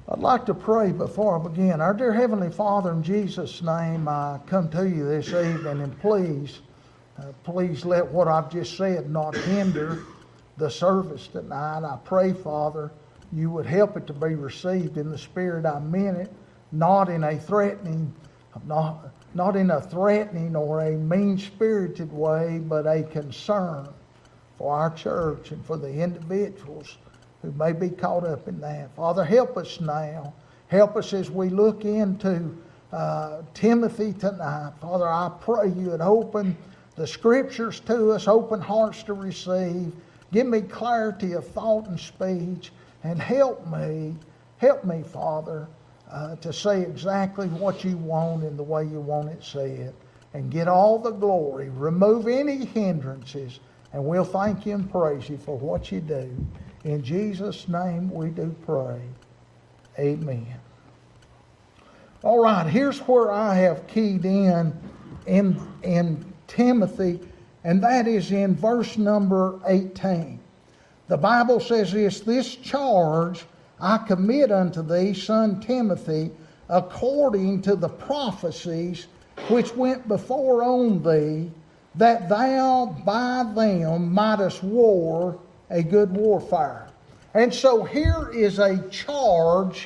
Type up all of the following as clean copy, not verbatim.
I'd like to pray before I begin. Our dear Heavenly Father, in Jesus' name, I come to you this evening, and please let what I've just said not hinder the service tonight. I pray, Father, you would help it to be received in the spirit I meant it, not in a threatening or a mean-spirited way, but a concern for our church and for the individuals who may be caught up in that. Father, help us now. Help us as we look into Timothy tonight. Father, I pray you would open the Scriptures to us, open hearts to receive. Give me clarity of thought and speech, and help me, Father, to say exactly what you want in the way you want it said, and get all the glory. Remove any hindrances, and we'll thank you and praise you for what you do. In Jesus' name we do pray. Amen. All right, here's where I have keyed in Timothy, and that is in verse number 18. The Bible says this charge I commit unto thee, son Timothy, according to the prophecies which went before on thee, that thou by them mightest war a good warfare. And so here is a charge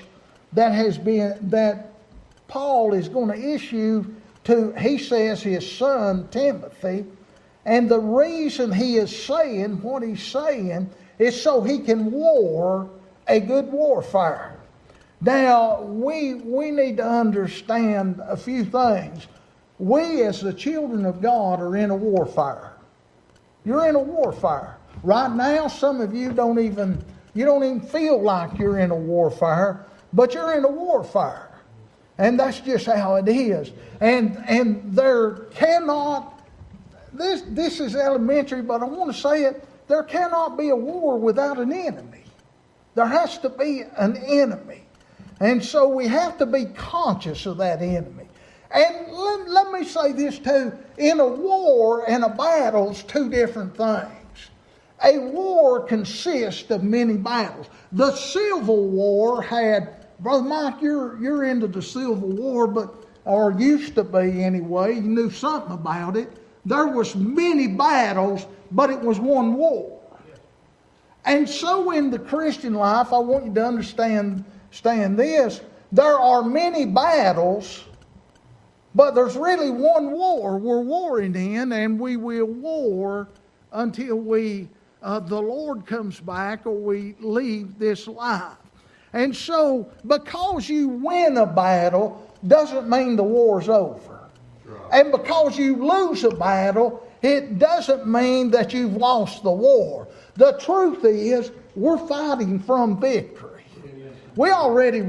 that Paul is going to issue to, he says, his son Timothy. And the reason he is saying what he's saying is so he can war a good warfare. Now, we need to understand a few things. We as the children of God are in a warfare. You're in a warfare. Right now, some of you don't even feel like you're in a warfare, but you're in a warfare. And that's just how it is. And there cannot, this is elementary, but I want to say it, there cannot be a war without an enemy. There has to be an enemy. And so we have to be conscious of that enemy. And let me say this too, in a war and a battle is two different things. A war consists of many battles. The Civil War had, Brother Mike, you're into the Civil War, or used to be anyway. You knew something about it. There was many battles, but it was one war. And so in the Christian life, I want you to understand this. There are many battles, but there's really one war we're warring in, and we will war until the Lord comes back or we leave this life. And so, because you win a battle doesn't mean the war's over. Right. And because you lose a battle, it doesn't mean that you've lost the war. The truth is, we're fighting from victory. We already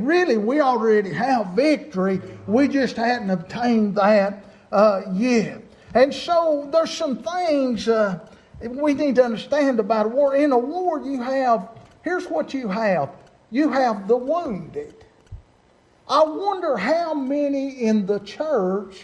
have victory. We just hadn't obtained that yet. And so, there's some things we need to understand about a war. In a war, here's what you have. You have the wounded. I wonder how many in the church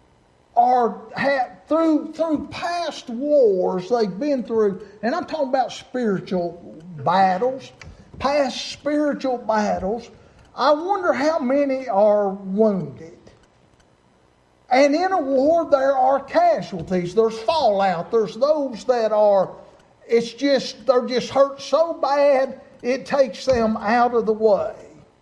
through past wars they've been through, and I'm talking about spiritual battles, past spiritual battles. I wonder how many are wounded. And in a war, there are casualties. There's fallout. There's those that they're just hurt so bad, it takes them out of the way.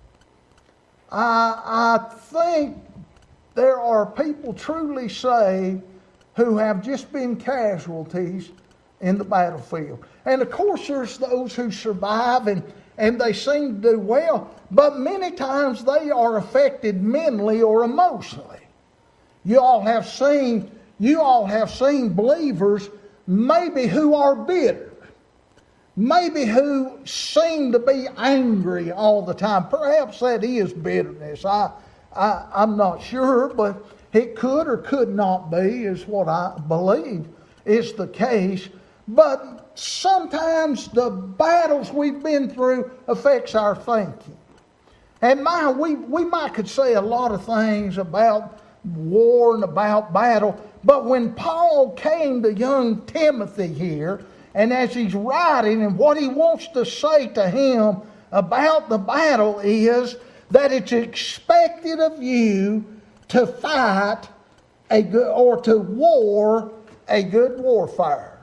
I think there are people truly saved who have just been casualties in the battlefield. And of course, there's those who survive and they seem to do well, but many times they are affected mentally or emotionally. You all have seen believers maybe who are bitter, maybe who seem to be angry all the time. Perhaps that is bitterness. I'm not sure, but it could or could not be, is what I believe is the case. But sometimes the battles we've been through affects our thinking. And we might could say a lot of things about war and about battle, but when Paul came to young Timothy here, and as he's writing, and what he wants to say to him about the battle is that it's expected of you to fight a good, or to war a good warfare.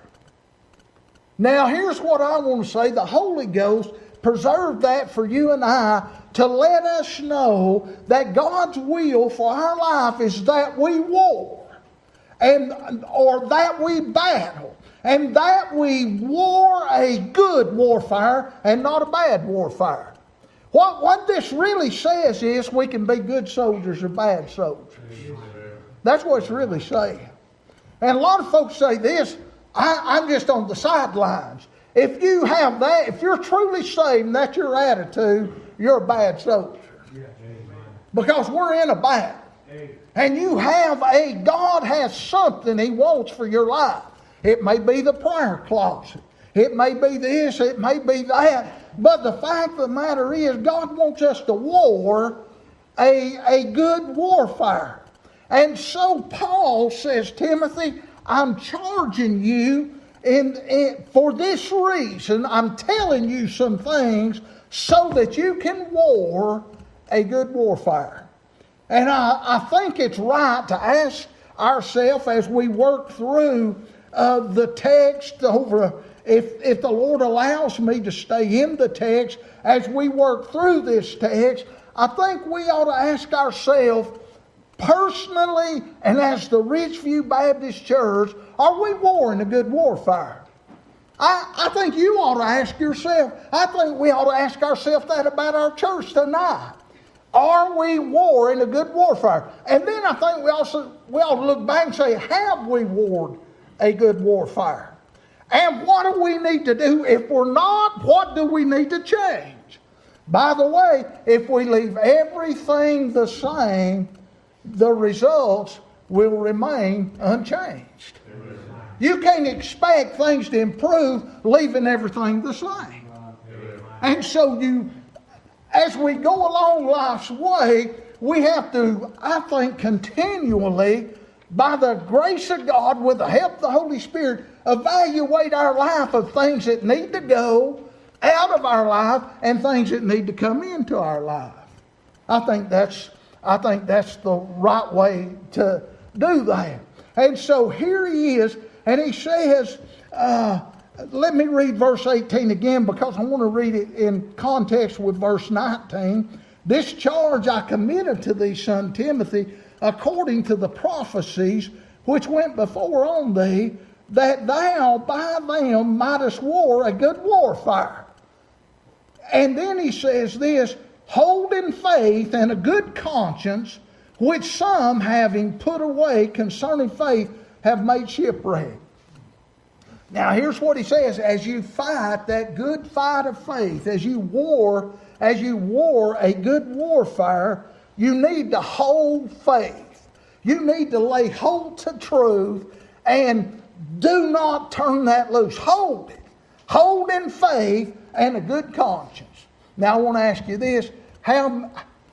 Now here's what I want to say. The Holy Ghost preserved that for you and I to let us know that God's will for our life is that we war, or that we battle, and that we war a good warfare and not a bad warfare. What this really says is we can be good soldiers or bad soldiers. That's what it's really saying. And a lot of folks say this, I'm just on the sidelines. If you have that, if you're truly saved and that's your attitude, you're a bad soldier. Because we're in a battle. And God has something He wants for your life. It may be the prayer closet. It may be this, it may be that. But the fact of the matter is, God wants us to war a good warfare. And so Paul says, Timothy, I'm charging you for this reason. I'm telling you some things so that you can war a good warfare. And I think it's right to ask ourselves as we work through the text over, if the Lord allows me to stay in the text, as we work through this text, I think we ought to ask ourselves, personally and as the Ridgeview Baptist Church, are we warring a good warfare? I think you ought to ask yourself, I think we ought to ask ourselves that about our church tonight. Are we warring a good warfare? And then I think we ought to look back and say, have we warred a good warfare? And what do we need to do? If we're not, what do we need to change? By the way, if we leave everything the same, the results will remain unchanged. You can't expect things to improve leaving everything the same. And so as we go along life's way, we have to, I think, continually, by the grace of God, with the help of the Holy Spirit, evaluate our life of things that need to go out of our life and things that need to come into our life. I think that's the right way to do that. And so here he is, and he says, let me read verse 18 again because I want to read it in context with verse 19. This charge I committed to thee, son Timothy, according to the prophecies which went before on thee, that thou by them mightest war a good warfare. And then he says this, holding faith and a good conscience, which some, having put away concerning faith, have made shipwreck. Now here's what he says, as you fight that good fight of faith, as you war a good warfare, you need to hold faith. You need to lay hold to truth and do not turn that loose. Hold it. Hold in faith and a good conscience. Now I want to ask you this, and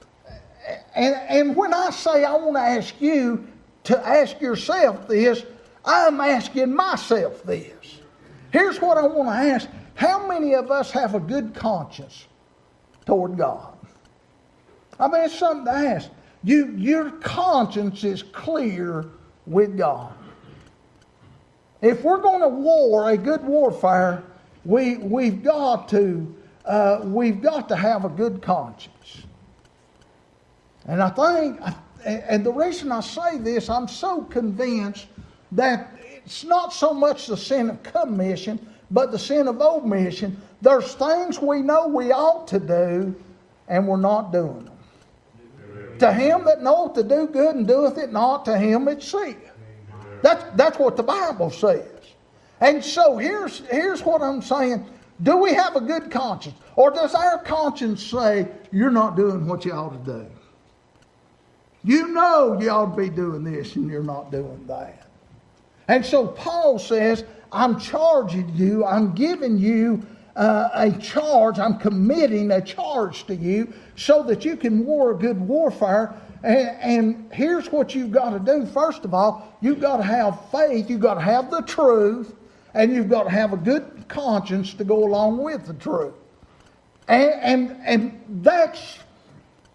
when I say I want to ask you to ask yourself this, I'm asking myself this. Here's what I want to ask. How many of us have a good conscience toward God? I mean, it's something to ask. Your conscience is clear with God. If we're going to war a good warfare, we've got to have a good conscience. And I think, and the reason I say this, I'm so convinced that it's not so much the sin of commission, but the sin of omission. There's things we know we ought to do, and we're not doing them. To him that knoweth to do good and doeth it not, to him it's sin. That's what the Bible says. And so here's what I'm saying. Do we have a good conscience? Or does our conscience say, you're not doing what you ought to do? You know you ought to be doing this and you're not doing that. And so Paul says, I'm charging you, I'm giving you a charge, I'm committing a charge to you so that you can war a good warfare. And here's what you've got to do. First of all, you've got to have faith, you've got to have the truth, and you've got to have a good conscience to go along with the truth. And that's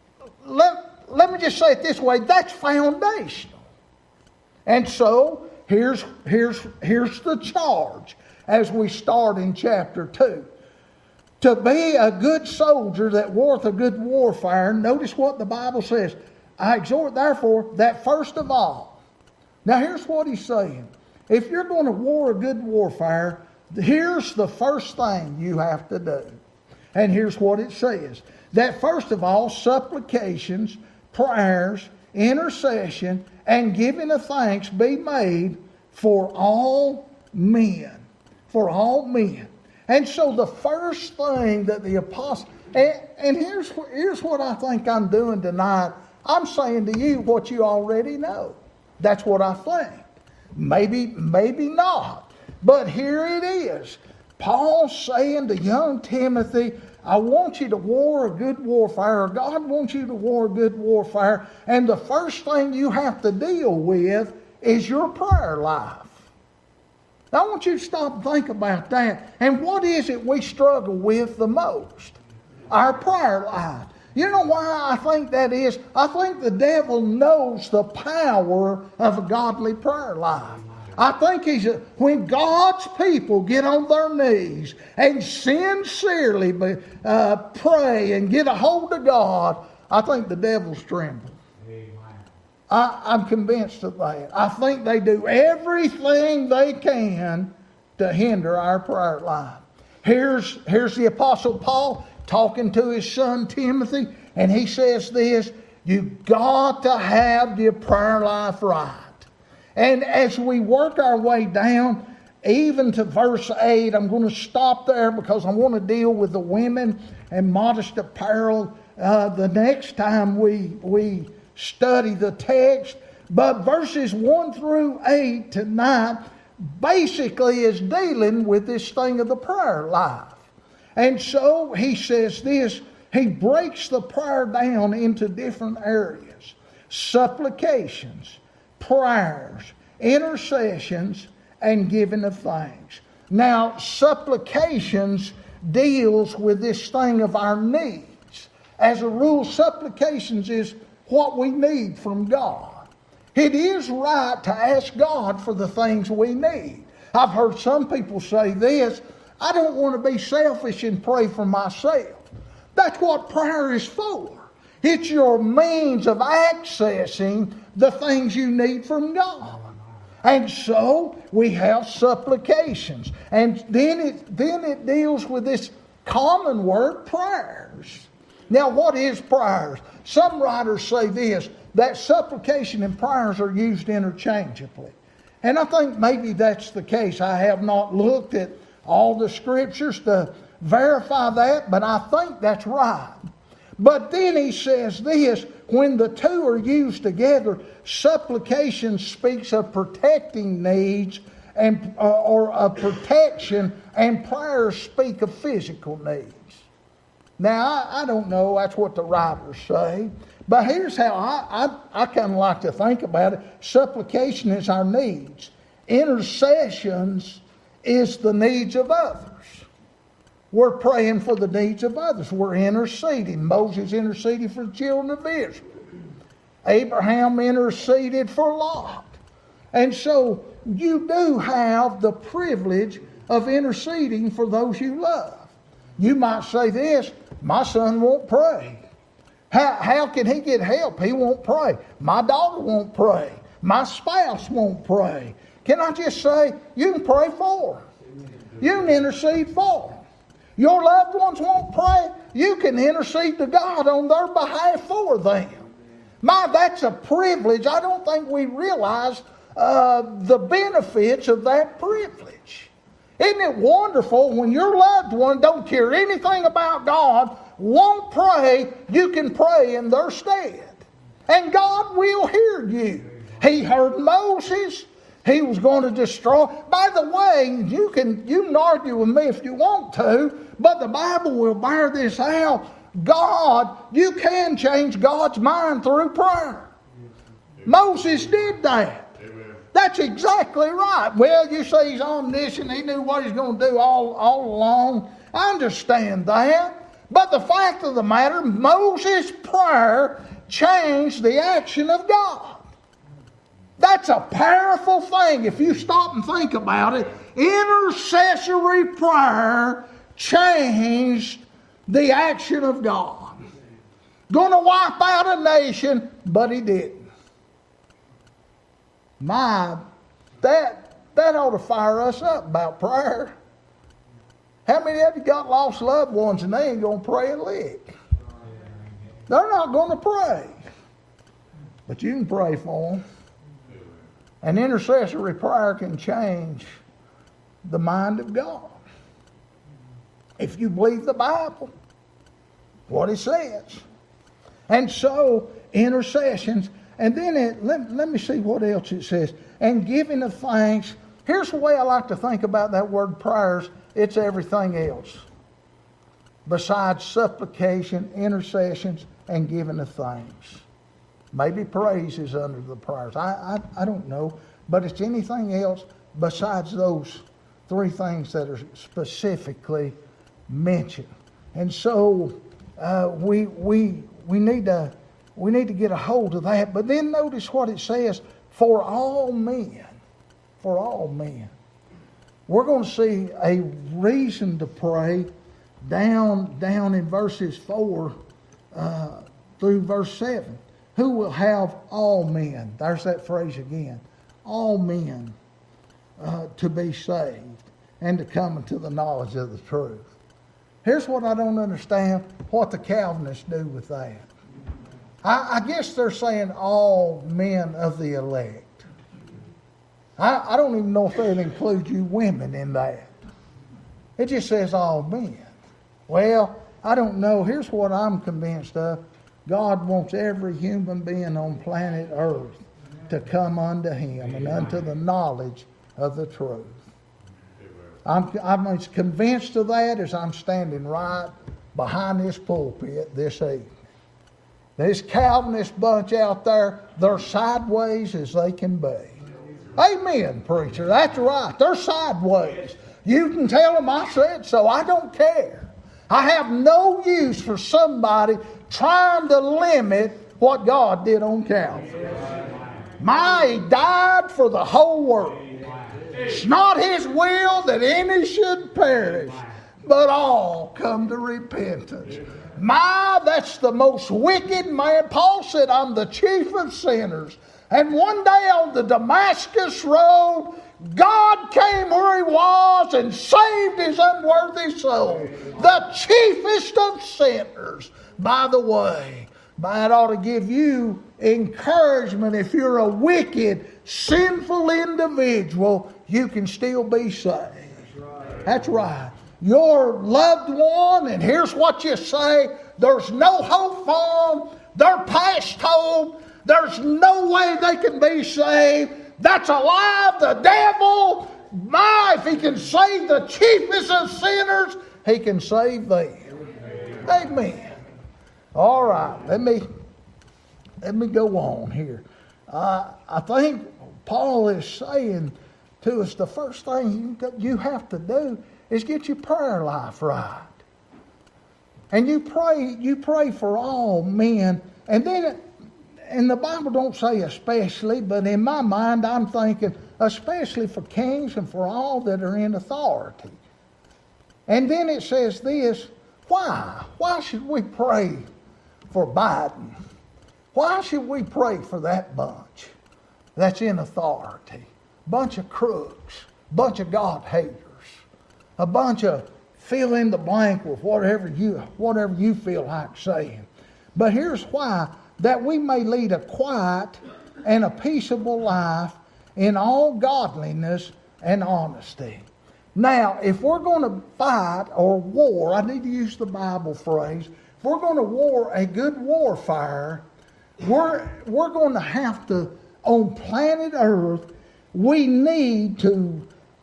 let me just say it this way, that's foundational. And so here's the charge as we start in chapter 2. To be a good soldier that warreth a good warfare, notice what the Bible says. I exhort, therefore, that first of all. Now here's what he's saying. If you're going to war a good warfare, here's the first thing you have to do. And here's what it says. That first of all, supplications, prayers, intercession, and giving of thanks be made for all men. For all men. And so the first thing that the apostle, and here's what I think I'm doing tonight. I'm saying to you what you already know. That's what I think. Maybe not. But here it is. Paul saying to young Timothy, I want you to war a good warfare. Or God wants you to war a good warfare. And the first thing you have to deal with is your prayer life. Now, I want you to stop and think about that. And what is it we struggle with the most? Our prayer life. You know why I think that is? I think the devil knows the power of a godly prayer life. I think when God's people get on their knees and sincerely pray and get a hold of God, I think the devil's trembling. I'm convinced of that. I think they do everything they can to hinder our prayer life. Here's the Apostle Paul talking to his son Timothy, and he says this, you've got to have your prayer life right. And as we work our way down, even to verse 8, I'm going to stop there because I want to deal with the women and modest apparel the next time we study the text. But verses 1 through 8 tonight basically is dealing with this thing of the prayer life. And so he says this, he breaks the prayer down into different areas. Supplications, prayers, intercessions, and giving of thanks. Now, supplications deals with this thing of our needs. As a rule, supplications is what we need from God. It is right to ask God for the things we need. I've heard some people say this, I don't want to be selfish and pray for myself. That's what prayer is for. It's your means of accessing the things you need from God. And so we have supplications. And then it deals with this common word, prayers. Now, what is prayers? Some writers say this, that supplication and prayers are used interchangeably. And I think maybe that's the case. I have not looked at all the scriptures to verify that, but I think that's right. But then he says this, when the two are used together, supplication speaks of protecting needs and or of protection, and prayers speak of physical needs. Now, I don't know, that's what the writers say, but here's how I kind of like to think about it. Supplication is our needs. Intercessions is the needs of others. We're praying for the needs of others. We're interceding. Moses interceded for the children of Israel. Abraham interceded for Lot. And so you do have the privilege of interceding for those you love. You might say this, my son won't pray. How can he get help? He won't pray. My daughter won't pray. My spouse won't pray. Can I just say, you can pray for them. You can intercede for them. Your loved ones won't pray. You can intercede to God on their behalf for them. That's a privilege. I don't think we realize the benefits of that privilege. Isn't it wonderful when your loved one don't care anything about God, won't pray, you can pray in their stead. And God will hear you. He heard Moses. He was going to destroy. By the way, you can argue with me if you want to, but the Bible will bear this out. You can change God's mind through prayer. Moses did that. That's exactly right. Well, you say he's omniscient. He knew what he's going to do all along. I understand that. But the fact of the matter, Moses' prayer change the action of God. That's a powerful thing if you stop and think about it. Intercessory prayer changed the action of God. Going to wipe out a nation, but He didn't. That ought to fire us up about prayer. How many of you got lost loved ones and they ain't going to pray a lick? They're not going to pray. But you can pray for them. An intercessory prayer can change the mind of God. If you believe the Bible, what it says. And so, intercessions. And then let me see what else it says. And giving of thanks. Here's the way I like to think about that word prayers. It's everything else. Besides supplication, intercessions, and giving of thanks. Maybe praise is under the prayers. I don't know. But it's anything else besides those three things that are specifically mentioned. And so we need to get a hold of that. But then notice what it says, for all men. For all men. We're going to see a reason to pray down in verses 4 through verse 7. Who will have all men, there's that phrase again, all men to be saved and to come into the knowledge of the truth. Here's what I don't understand, what the Calvinists do with that. I guess they're saying all men of the elect. I don't even know if they'd include you women in that. It just says all men. Well, I don't know. Here's what I'm convinced of. God wants every human being on planet Earth to come unto Him and unto the knowledge of the truth. I'm as convinced of that as I'm standing right behind this pulpit this evening. This Calvinist bunch out there, they're sideways as they can be. Amen, preacher. That's right. They're sideways. You can tell them I said so. I don't care. I have no use for somebody trying to limit what God did on Calvary. He died for the whole world. It's not His will that any should perish, but all come to repentance. That's the most wicked man. Paul said, I'm the chief of sinners. And one day on the Damascus road, God came where he was and saved his unworthy soul. The chiefest of sinners. By the way, that ought to give you encouragement. If you're a wicked, sinful individual, you can still be saved. That's right. Your loved one, and here's what you say, there's no hope for them. They're past hope. There's no way they can be saved. That's a lie of the devil. If he can save the chiefest of sinners, he can save them. Amen. All right, let me go on here. I think Paul is saying to us the first thing you have to do is get your prayer life right. And you pray for all men. And the Bible don't say especially, but in my mind I'm thinking especially for kings and for all that are in authority. And then it says this, why? Why should we pray for Biden? Why should we pray for that bunch that's in authority? Bunch of crooks, bunch of God haters, a bunch of fill in the blank with whatever you feel like saying. But here's why. That we may lead a quiet and a peaceable life in all godliness and honesty. Now, if we're going to fight or war, I need to use the Bible phrase, if we're going to war a good warfare, we're going to have to, on planet Earth, we need to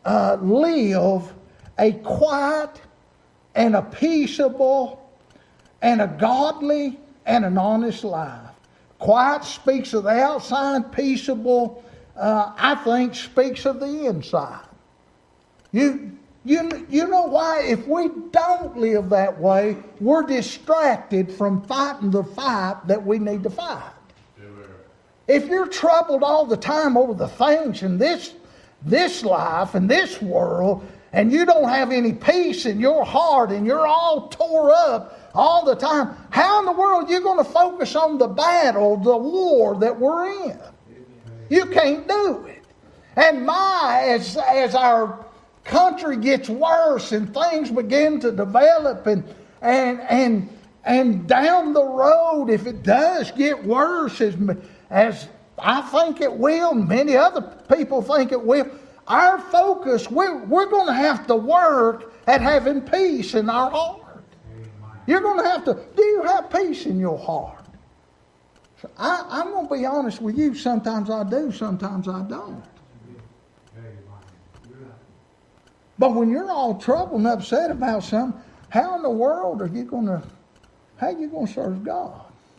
live a quiet and a peaceable and a godly and an honest life. Quiet speaks of the outside. Peaceable, I think, speaks of the inside. You You know why? If we don't live that way, we're distracted from fighting the fight that we need to fight. If you're troubled all the time over the things in this life and this world, and you don't have any peace in your heart and you're all tore up all the time, how in the world are you going to focus on the battle, the war that we're in? You can't do it. And as our country gets worse and things begin to develop and down the road, if it does get worse, as I think it will, and many other people think it will, our focus, we're going to have to work at having peace in our heart. You're going to have to, do you have peace in your heart? I'm going to be honest with you, sometimes I do, sometimes I don't. But when you're all troubled and upset about something, how in the world are you going to serve God?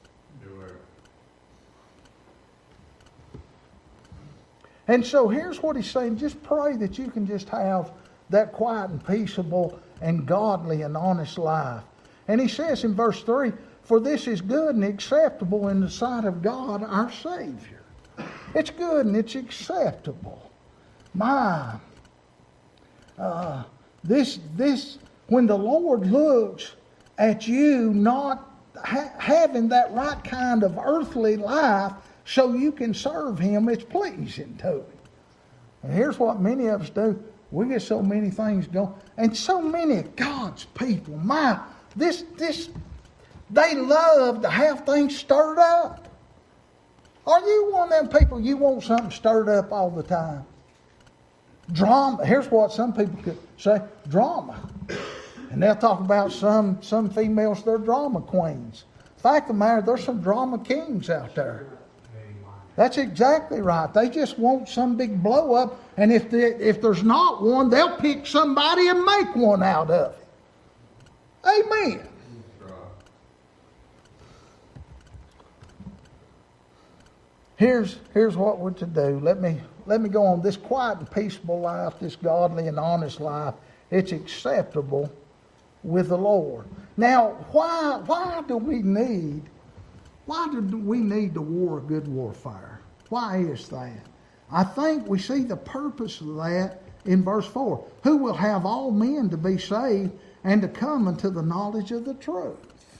And so here's what he's saying. Just pray that you can just have that quiet and peaceable and godly and honest life. And he says in verse 3, for this is good and acceptable in the sight of God our Savior. It's good and it's acceptable. This when the Lord looks at you not having that right kind of earthly life so you can serve Him, it's pleasing to Him. And here's what many of us do. We get so many things going. And so many of God's people, they love to have things stirred up. Are you one of them people, you want something stirred up all the time? Drama. Here's what some people could say, drama. And they'll talk about some females, they're drama queens. The fact of the matter, there's some drama kings out there. That's exactly right. They just want some big blow up, and if there's not one, they'll pick somebody and make one out of it. Amen. Here's what we're to do. Let me go on. This quiet and peaceable life, this godly and honest life, it's acceptable with the Lord. Now, why do we need to war a good warfare? Why is that? I think we see the purpose of that in verse 4. Who will have all men to be saved and to come unto the knowledge of the truth.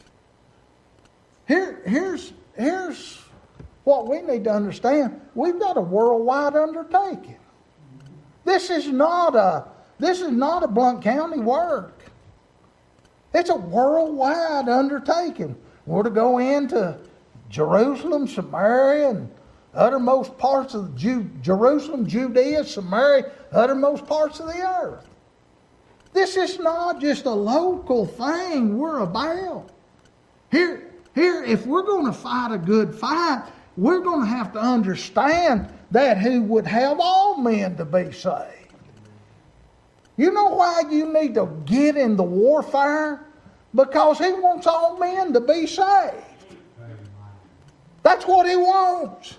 Here's what we need to understand. We've got a worldwide undertaking. This is not a Blount County work. It's a worldwide undertaking. We're to go into Jerusalem, Samaria, and uttermost parts of Jerusalem, Judea, Samaria, uttermost parts of the earth. This is not just a local thing we're about. Here, if we're going to fight a good fight, we're going to have to understand that He would have all men to be saved. You know why you need to get in the warfare? Because He wants all men to be saved. That's what He wants.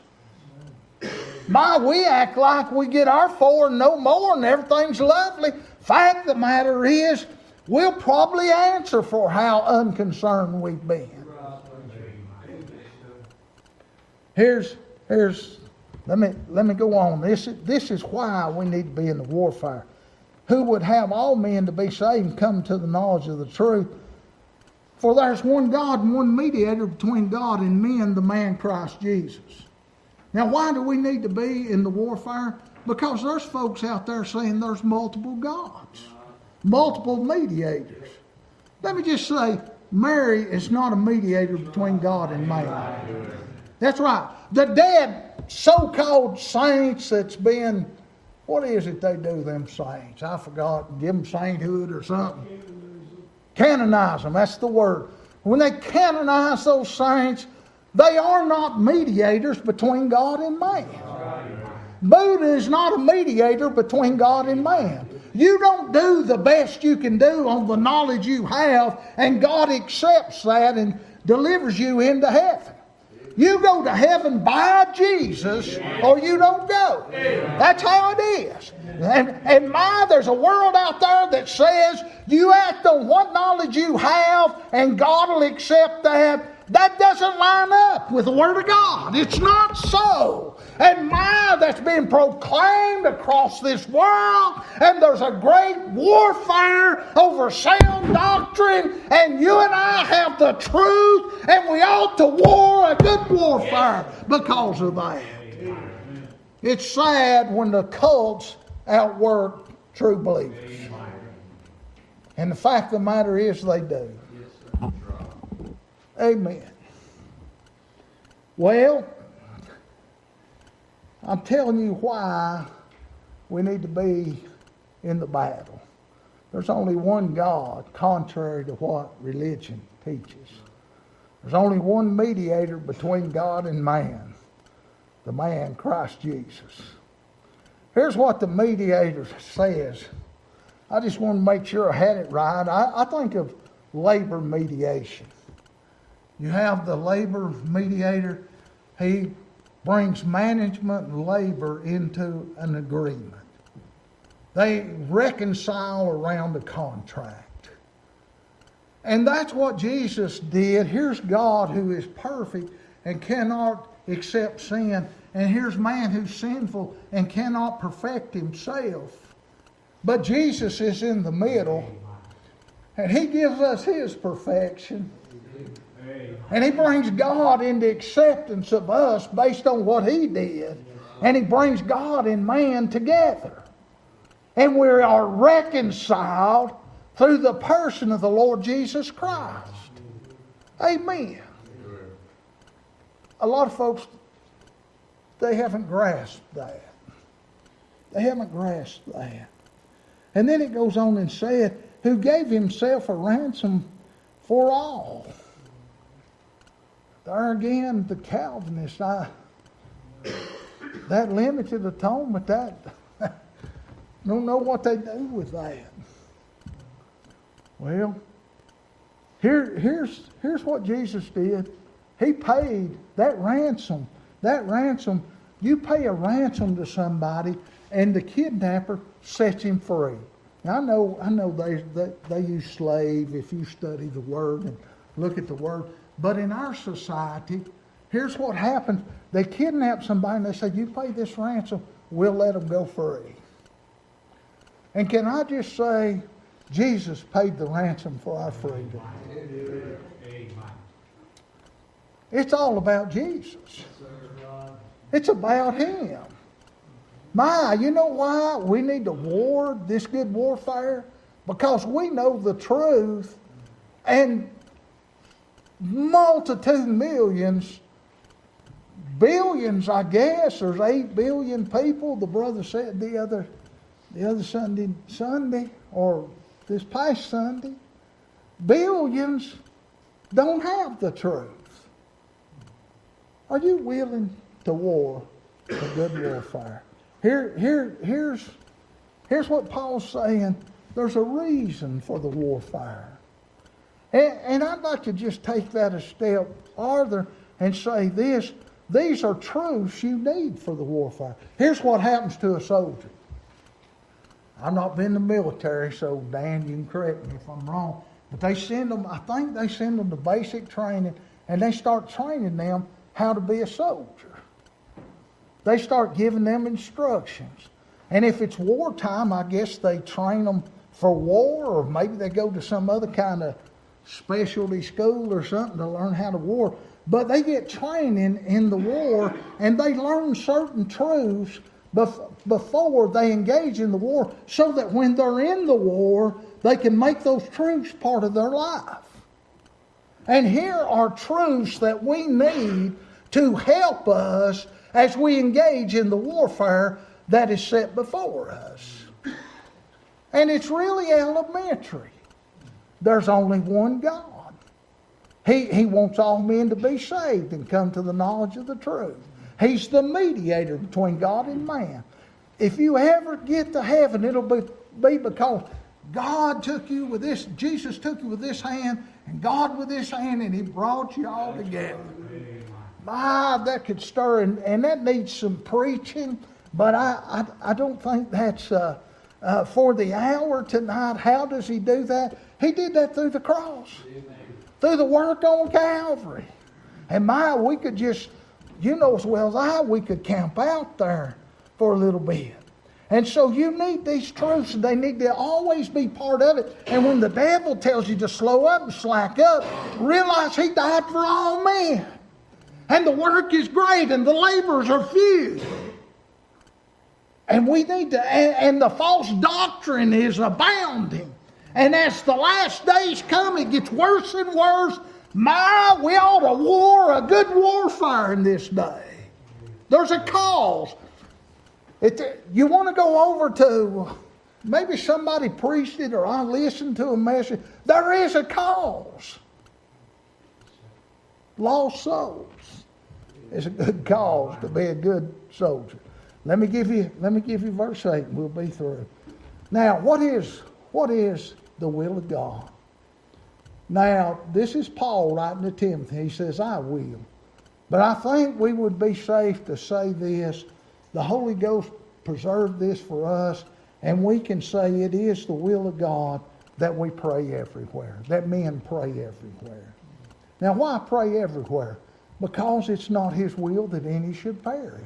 We act like we get our 4 and no more and everything's lovely. Fact of the matter is, we'll probably answer for how unconcerned we've been. Let me go on. This is why we need to be in the warfare. Who would have all men to be saved and come to the knowledge of the truth? For there's one God and one mediator between God and men, the man Christ Jesus. Now, why do we need to be in the warfare? Because there's folks out there saying there's multiple gods, multiple mediators. Let me just say, Mary is not a mediator between God and man. That's right. The dead so-called saints that's been, what is it they do, them saints? I forgot. Give them sainthood or something. Canonize them, that's the word. When they canonize those saints, they are not mediators between God and man. Buddha is not a mediator between God and man. You don't do the best you can do on the knowledge you have, and God accepts that and delivers you into heaven. You go to heaven by Jesus or you don't go. That's how it is. And there's a world out there that says you act on what knowledge you have and God will accept that. That doesn't line up with the Word of God. It's not so. And that's been proclaimed across this world. And there's a great warfare over sound doctrine. And you and I have the truth. And we ought to war a good warfare because of that. It's sad when the cults outwork true believers. And the fact of the matter is they do. Amen. Well, I'm telling you why we need to be in the battle. There's only one God, contrary to what religion teaches. There's only one mediator between God and man, the man Christ Jesus. Here's what the mediator says. I just want to make sure I had it right. I think of labor mediation. You have the labor mediator. He brings management and labor into an agreement. They reconcile around a contract. And that's what Jesus did. Here's God who is perfect and cannot accept sin. And here's man who's sinful and cannot perfect himself. But Jesus is in the middle. And He gives us His perfection. And He brings God into acceptance of us based on what He did. And He brings God and man together. And we are reconciled through the person of the Lord Jesus Christ. Amen. A lot of folks, they haven't grasped that. They haven't grasped that. And then it goes on and said, who gave Himself a ransom for all. There again, the Calvinists, that limited atonement, don't know what they do with that. Well, here's what Jesus did. He paid that ransom. That ransom, you pay a ransom to somebody, and the kidnapper sets him free. Now, I know they use slave if you study the Word and look at the Word. But in our society, here's what happens. They kidnap somebody and they say, you pay this ransom, we'll let them go free. And can I just say, Jesus paid the ransom for our freedom. It's all about Jesus. It's about Him. You know why we need to war this good warfare? Because we know the truth, and millions, billions, I guess. There's 8 billion people. The brother said the other Sunday, or this past Sunday, billions don't have the truth. Are you willing to war a good warfare? Here's what Paul's saying. There's a reason for the warfare. And I'd like to just take that a step farther and say this. These are truths you need for the warfare. Here's what happens to a soldier. I've not been in the military, so Dan, you can correct me if I'm wrong. But I think they send them to basic training, and they start training them how to be a soldier. They start giving them instructions. And if it's wartime, I guess they train them for war, or maybe they go to some other kind of specialty school or something to learn how to war. But they get training in the war, and they learn certain truths before they engage in the war, so that when they're in the war, they can make those truths part of their life. And here are truths that we need to help us as we engage in the warfare that is set before us. And it's really elementary. There's only one God. He wants all men to be saved and come to the knowledge of the truth. He's the mediator between God and man. If you ever get to heaven, it'll be because God took you with this, Jesus took you with this hand, and God with this hand, and He brought you all together. that could stir, and that needs some preaching, but I don't think that's for the hour tonight. How does he do that? He did that through the cross, through the work on Calvary. And we could just, you know as well as we could camp out there for a little bit. And so you need these truths, and they need to always be part of it. And when the devil tells you to slow up and slack up, realize he died for all men. And the work is great, and the laborers are few. And we need to, and the false doctrine is abounding. And as the last days come, it gets worse and worse. We ought to a good warfare in this day. There's a cause. You want to go over to, maybe somebody preached it or I listened to a message. There is a cause. Lost souls. It's a good cause to be a good soldier. Let me give you verse 8 and we'll be through. Now, what is the will of God? Now, this is Paul writing to Timothy. He says, I will. But I think we would be safe to say this. The Holy Ghost preserved this for us, and we can say it is the will of God that we pray everywhere, that men pray everywhere. Now, why pray everywhere? Because it's not His will that any should perish.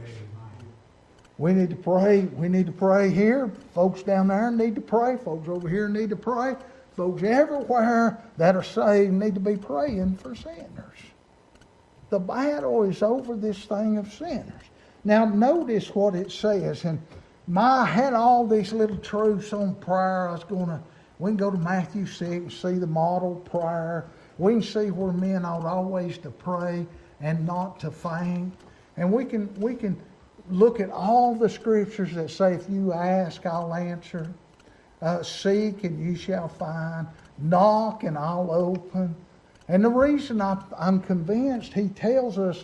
We need to pray. We need to pray here. Folks down there need to pray. Folks over here need to pray. Folks everywhere that are saved need to be praying for sinners. The battle is over this thing of sinners. Now notice what it says. And I had all these little truths on prayer. We can go to Matthew 6 and see the model prayer. We can see where men ought always to pray and not to faint. And we can look at all the scriptures that say, if you ask, I'll answer. Seek and you shall find. Knock and I'll open. And the reason I'm convinced, he tells us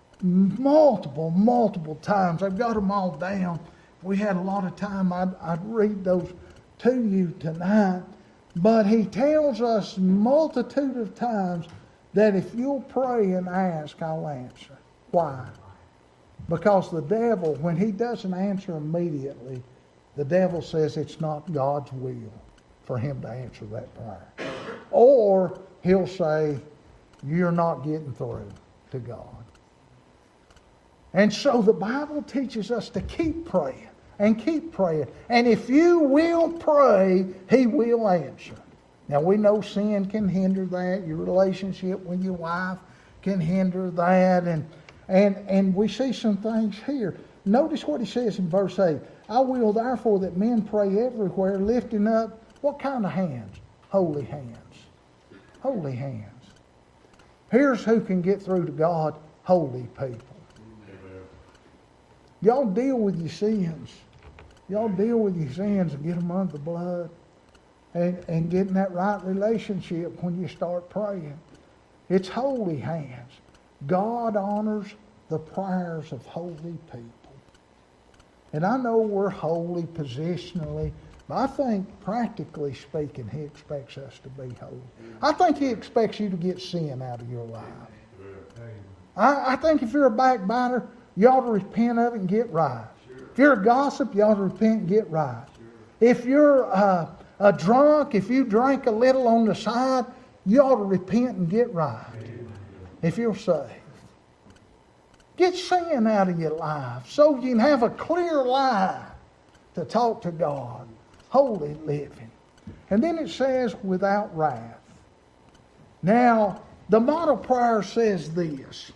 multiple times. I've got them all down. If we had a lot of time, I'd read those to you tonight. But he tells us multitude of times that if you'll pray and ask, I'll answer. Why? Because the devil, when he doesn't answer immediately, the devil says it's not God's will for him to answer that prayer. Or he'll say, you're not getting through to God. And so the Bible teaches us to keep praying and keep praying. And if you will pray, He will answer. Now we know sin can hinder that. Your relationship with your wife can hinder that. And we see some things here. Notice what he says in verse 8. I will therefore that men pray everywhere, lifting up what kind of hands? Holy hands. Holy hands. Here's who can get through to God. Holy people. Y'all deal with your sins. Y'all deal with your sins and get them under the blood. And get in that right relationship when you start praying. It's holy hands. God honors the prayers of holy people. And I know we're holy positionally, but I think practically speaking, He expects us to be holy. I think He expects you to get sin out of your life. I think if you're a backbiter, you ought to repent of it and get right. If you're a gossip, you ought to repent and get right. If you're a drunk, if you drink a little on the side, you ought to repent and get right. If you're saved. Get sin out of your life so you can have a clear life to talk to God. Holy living. And then it says, without wrath. Now, the model prayer says this.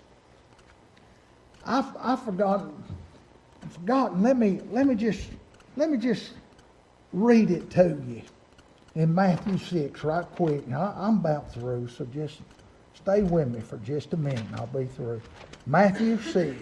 I've forgotten. Let me just read it to you in Matthew 6 right quick. Now, I'm about through, so just stay with me for just a minute and I'll be through. Matthew 6.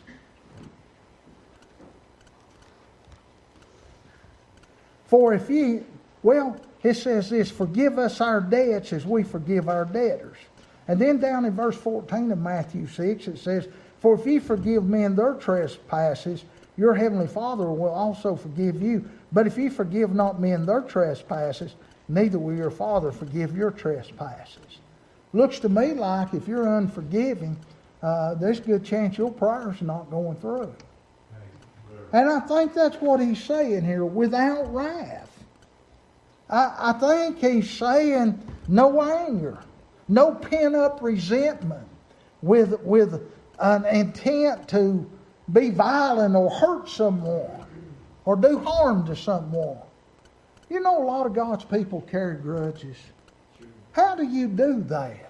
For if ye, it says this, forgive us our debts as we forgive our debtors. And then down in verse 14 of Matthew 6, it says, for if ye forgive men their trespasses, your heavenly Father will also forgive you. But if ye forgive not men their trespasses, neither will your Father forgive your trespasses. Looks to me like if you're unforgiving, there's a good chance your prayer's not going through. And I think that's what he's saying here, without wrath. I think he's saying no anger, no pent-up resentment with an intent to be violent or hurt someone or do harm to someone. You know, a lot of God's people carry grudges. How do you do that?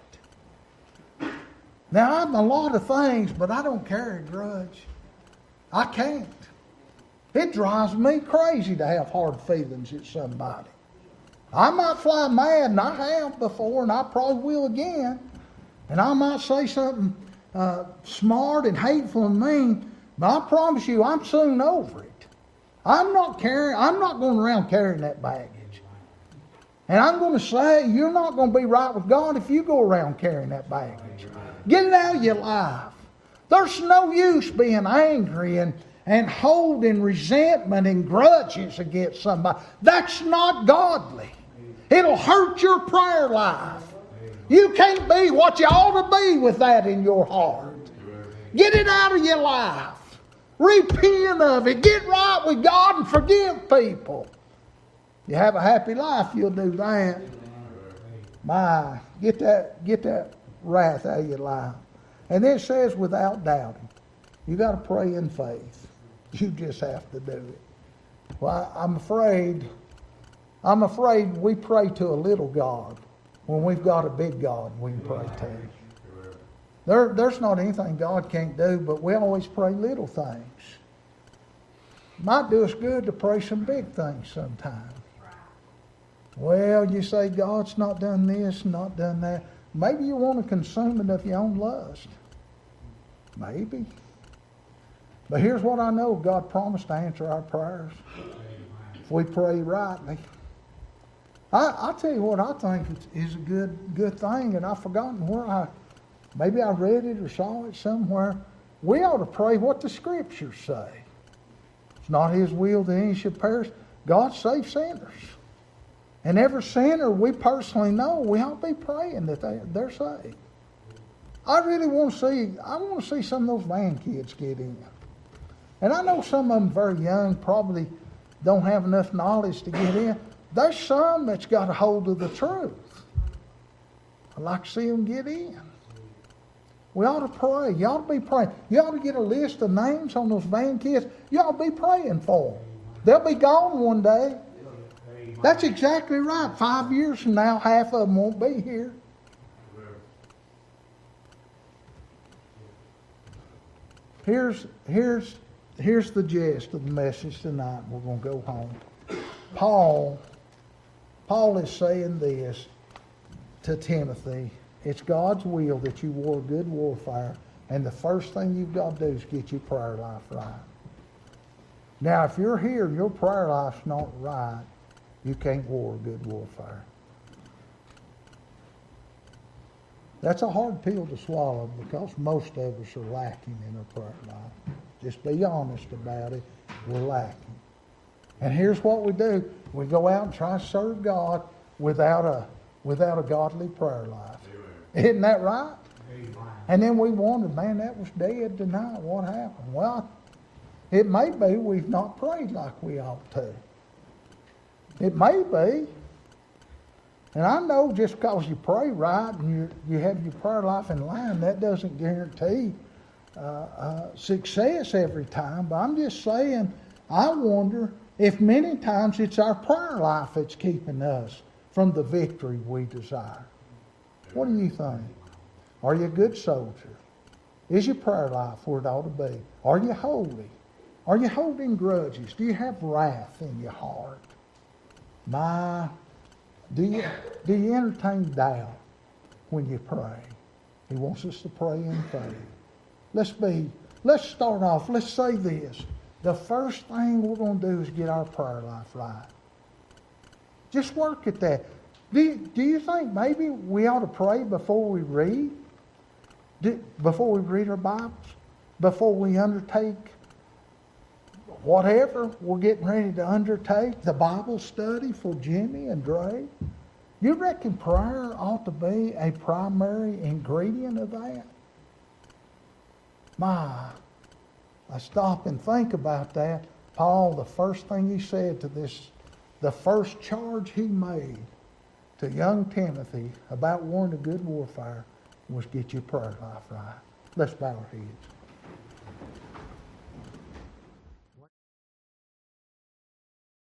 Now, I'm a lot of things, but I don't carry a grudge. I can't. It drives me crazy to have hard feelings at somebody. I might fly mad, and I have before, and I probably will again. And I might say something smart and hateful and mean, but I promise you, I'm soon over it. I'm not going around carrying that baggage. And I'm going to say, you're not going to be right with God if you go around carrying that baggage. Get it out of your life. There's no use being angry and holding resentment and grudges against somebody. That's not godly. It'll hurt your prayer life. You can't be what you ought to be with that in your heart. Get it out of your life. Repent of it. Get right with God and forgive people. You have a happy life, you'll do that. Get that wrath out of your life. And then it says without doubting. You got to pray in faith. You just have to do it. Well, I'm afraid we pray to a little God when we've got a big God we can pray to. There's not anything God can't do, but we always pray little things. Might do us good to pray some big things sometimes. Well, you say God's not done this, not done that. Maybe you want to consume it of your own lust. Maybe. But here's what I know. God promised to answer our prayers if we pray rightly. I'll tell you what I think is a good thing, and I've forgotten where maybe I read it or saw it somewhere. We ought to pray what the Scriptures say. It's not His will that any should perish. God saves sinners. And every sinner we personally know, we ought to be praying that they're saved. I want to see some of those van kids get in. And I know some of them very young probably don't have enough knowledge to get in. There's some that's got a hold of the truth. I'd like to see them get in. We ought to pray. You ought to be praying. You ought to get a list of names on those van kids. You ought to be praying for them. They'll be gone one day. That's exactly right. 5 years from now, half of them won't be here. Here's the gist of the message tonight. We're going to go home. Paul is saying this to Timothy. It's God's will that you war good warfare, and the first thing you've got to do is get your prayer life right. Now, if you're here and your prayer life's not right, you can't war good warfare. That's a hard pill to swallow because most of us are lacking in our prayer life. Just be honest about it. We're lacking. And here's what we do. We go out and try to serve God without a godly prayer life. Isn't that right? And then we wonder, man, that was dead tonight. What happened? Well, it may be we've not prayed like we ought to. It may be. And I know just because you pray right and you have your prayer life in line, that doesn't guarantee success every time. But I'm just saying, I wonder if many times it's our prayer life that's keeping us from the victory we desire. What do you think? Are you a good soldier? Is your prayer life where it ought to be? Are you holy? Are you holding grudges? Do you have wrath in your heart? Do you entertain doubt when you pray? He wants us to pray in faith. Let's start off. Let's say this. The first thing we're going to do is get our prayer life right. Just work at that. Do you think maybe we ought to pray before we read? Before we read our Bibles? Before we undertake whatever we're getting ready to undertake, the Bible study for Jimmy and Dre? You reckon prayer ought to be a primary ingredient of that? My, I stop and think about that. Paul, the first thing he said to this, the first charge he made to young Timothy about warring a good warfare was get your prayer life right. Let's bow our heads.